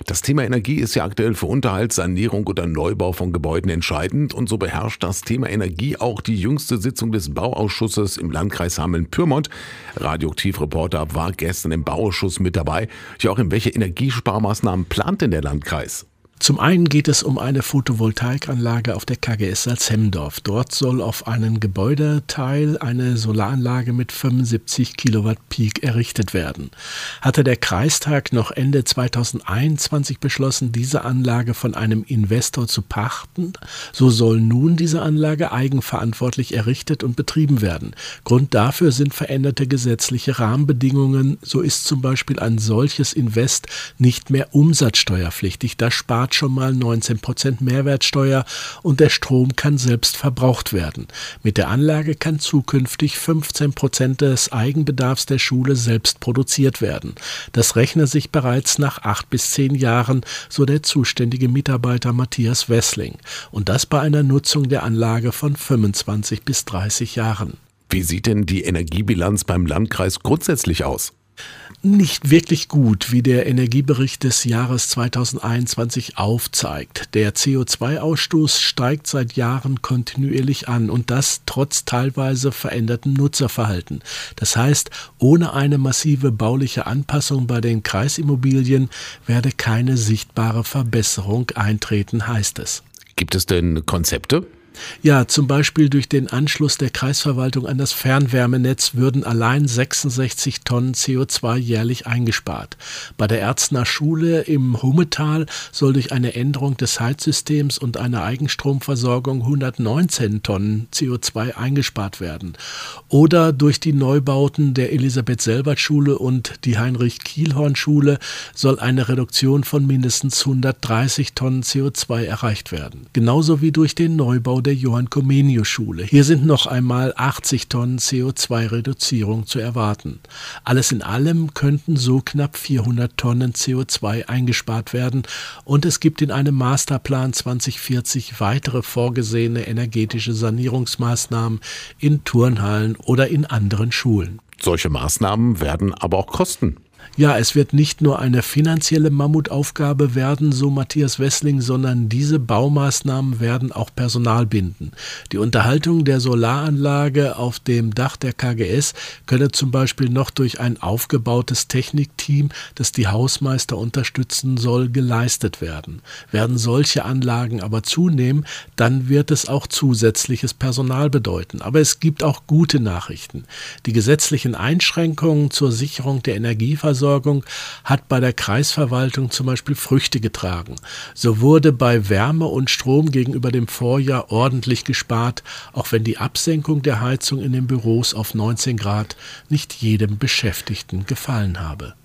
Das Thema Energie ist ja aktuell für Unterhalt, Sanierung oder Neubau von Gebäuden entscheidend und so beherrscht das Thema Energie auch die jüngste Sitzung des Bauausschusses im Landkreis Hameln-Pyrmont. Radioaktivreporter war gestern im Bauausschuss mit dabei. Joachim, welche Energiesparmaßnahmen plant denn der Landkreis? Zum einen geht es um eine Photovoltaikanlage auf der KGS Salzhemmendorf. Dort soll auf einen Gebäudeteil eine Solaranlage mit 75 Kilowatt Peak errichtet werden. Hatte der Kreistag noch Ende 2021 beschlossen, diese Anlage von einem Investor zu pachten, so soll nun diese Anlage eigenverantwortlich errichtet und betrieben werden. Grund dafür sind veränderte gesetzliche Rahmenbedingungen. So ist zum Beispiel ein solches Invest nicht mehr umsatzsteuerpflichtig. Das spart schon mal 19% Mehrwertsteuer und der Strom kann selbst verbraucht werden. Mit der Anlage kann zukünftig 15% des Eigenbedarfs der Schule selbst produziert werden. Das rechne sich bereits nach 8 bis 10 Jahren, so der zuständige Mitarbeiter Matthias Wessling. Und das bei einer Nutzung der Anlage von 25 bis 30 Jahren. Wie sieht denn die Energiebilanz beim Landkreis grundsätzlich aus? Nicht wirklich gut, wie der Energiebericht des Jahres 2021 aufzeigt. Der CO2-Ausstoß steigt seit Jahren kontinuierlich an und das trotz teilweise verändertem Nutzerverhalten. Das heißt, ohne eine massive bauliche Anpassung bei den Kreisimmobilien werde keine sichtbare Verbesserung eintreten, heißt es. Gibt es denn Konzepte? Ja, zum Beispiel durch den Anschluss der Kreisverwaltung an das Fernwärmenetz würden allein 66 Tonnen CO2 jährlich eingespart. Bei der Erzner Schule im Hummetal soll durch eine Änderung des Heizsystems und eine Eigenstromversorgung 119 Tonnen CO2 eingespart werden. Oder durch die Neubauten der Elisabeth-Selbert-Schule und die Heinrich-Kielhorn-Schule soll eine Reduktion von mindestens 130 Tonnen CO2 erreicht werden. Genauso wie durch den Neubau der Johann-Comenius-Schule. Hier sind noch einmal 80 Tonnen CO2-Reduzierung zu erwarten. Alles in allem könnten so knapp 400 Tonnen CO2 eingespart werden und es gibt in einem Masterplan 2040 weitere vorgesehene energetische Sanierungsmaßnahmen in Turnhallen oder in anderen Schulen. Solche Maßnahmen werden aber auch kosten. Ja, es wird nicht nur eine finanzielle Mammutaufgabe werden, so Matthias Wessling, sondern diese Baumaßnahmen werden auch Personal binden. Die Unterhaltung der Solaranlage auf dem Dach der KGS könne zum Beispiel noch durch ein aufgebautes Technikteam, das die Hausmeister unterstützen soll, geleistet werden. Werden solche Anlagen aber zunehmen, dann wird es auch zusätzliches Personal bedeuten. Aber es gibt auch gute Nachrichten. Die gesetzlichen Einschränkungen zur Sicherung der Energieversorgung hat bei der Kreisverwaltung zum Beispiel Früchte getragen. So wurde bei Wärme und Strom gegenüber dem Vorjahr ordentlich gespart, auch wenn die Absenkung der Heizung in den Büros auf 19 Grad nicht jedem Beschäftigten gefallen habe.